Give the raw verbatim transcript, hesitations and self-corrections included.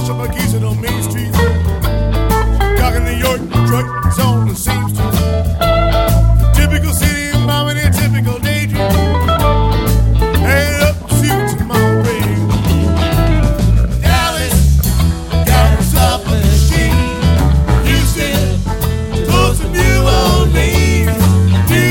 some geese on Main Street. Talking New York, Detroit, it's all it seems to